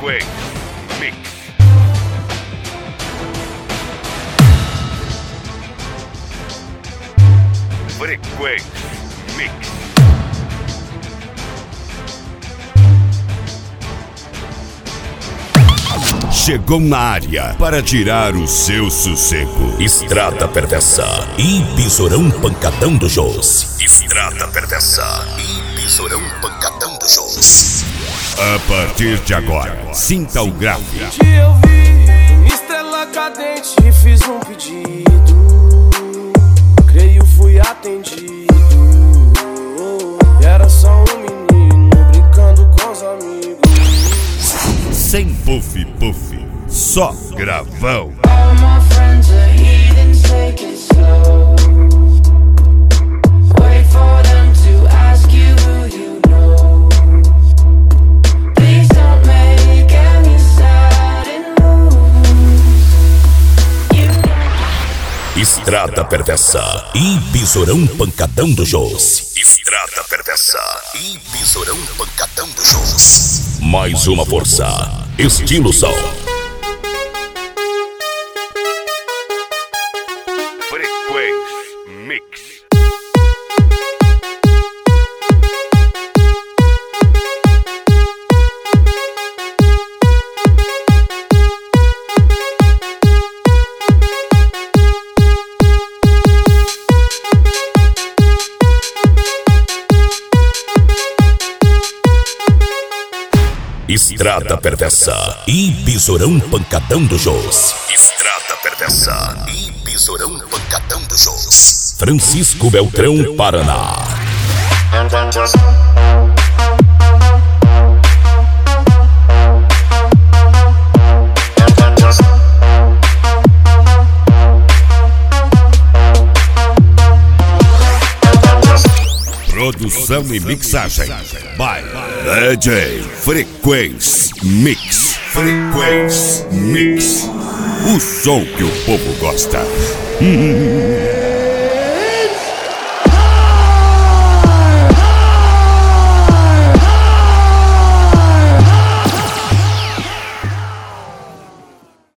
Frequência Mix. Chegou na área para tirar o seu sossego. Estrada Perversa e Besourão Pancadão do Jôs. Estrada Perversa e Besourão Pancadão do Jôs. A partir de agora, sinta o grave. Eu vi uma estrela cadente e fiz um pedido. Creio fui atendido. Era só um menino brincando com os amigos. Sem puff, só gravão. All my friends are heathens, take it slow. Wait for them to ask you who you know. Please don't make any sudden moves. Estrada Perversa e Besourão Pancadão do Jôs. Estrada Perversa e Besourão Pancadão do Jôs. Mais uma força, estilo som. Frequência Mix. Estrada Perversa e Besourão Pancadão do Jôs. Estrada Perversa e Besourão Pancadão do Jôs. Francisco Beltrão, Paraná. Produção e mixagem by DJ Frequência Mix. Frequência Mix. O som que o povo gosta.